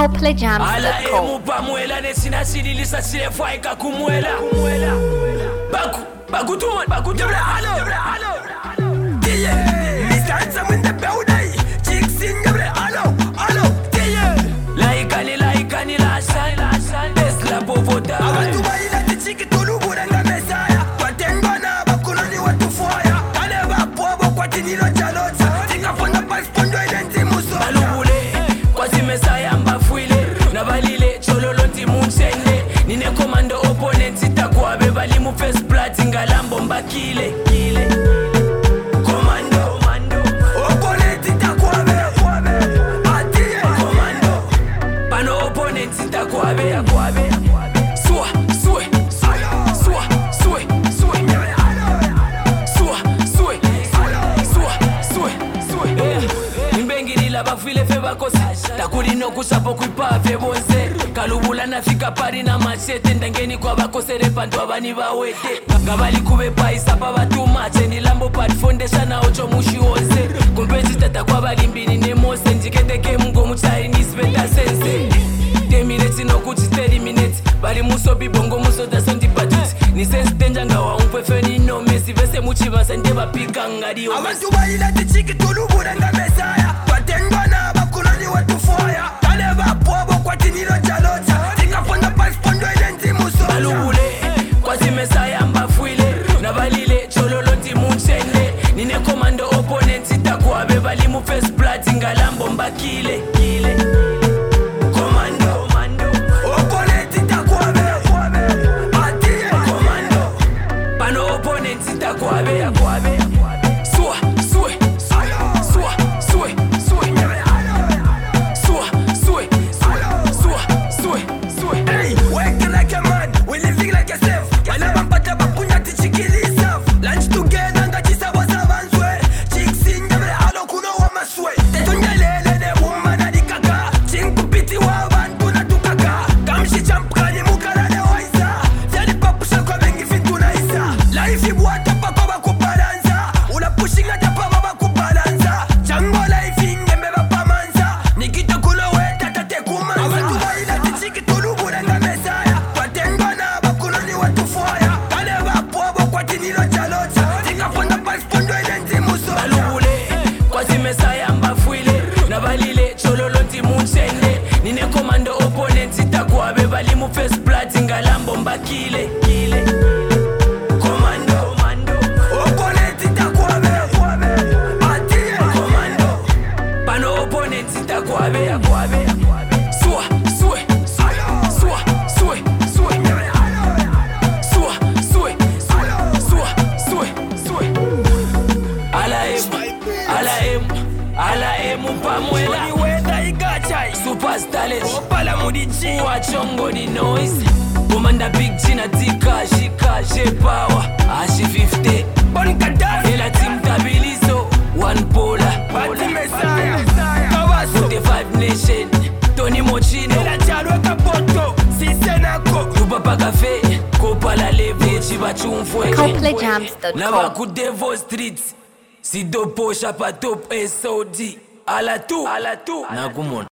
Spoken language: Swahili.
CopleyJams.com. Mupamuela nesina sililisa silefwa ikakumwela bakutuma hello yeah Mr. Handsome in the building chicks in the hello yeah laikani lasan Tesla povota abantu bayilati chiki tulubura nga mesaya twatengana bakuloni watufaya kale bapobo kwa tinilo chalota tingafona paspondo identi muso balubule kwa zimesaya mbafuile nabalile chololo ntimunchende nine komando opponent itakwabe bali mu first plat ngalambo mbakile komando opponent itakwabe atie komando pano opponent itakwabe bafile fe bakosi takuli no kusapo kuipave bonse kalubula nafika pari na machete ndangeni kwa bakosere pantu abani bawete ngabali kube paisa pa batuma cheni lambo part foundation na ocho mushi wose kumpezi tata kwa balimbini ne mose njiketeke mungo mu Chinese beta sense 10 minutes no kuti 30 minutes bali muso bibongo muso da sondi patut ni sense tenja ngawa umpefe ni no mesi vese muchiva sanje bapika ngadi o abantu bayila tichiki tulubura ngamesaya twatengana bakuloni watufaya kale bapobo kwa tinilo chalota tingafona paspondo identi muso balubule kwa zimesaya mbafuile nabalile chololo ntimunchende nine komando opponent itakwabe bali mu first plat ngalambo mbakile Opala mudichi wachongo ni noise Komanda big china tika shika shepawa Ashi 50 Bonkada Ela team tabilizo One pola Bati Mesaya Kawaso The 5 Nation Tony Mochino Ela chalwe kapoto Sisenako Rubapa Cafe Kopala leve Chiba chumfwe CopleyJams.com. Nava kudevo streets Sido posha pa top SOD Ala tu Nakumon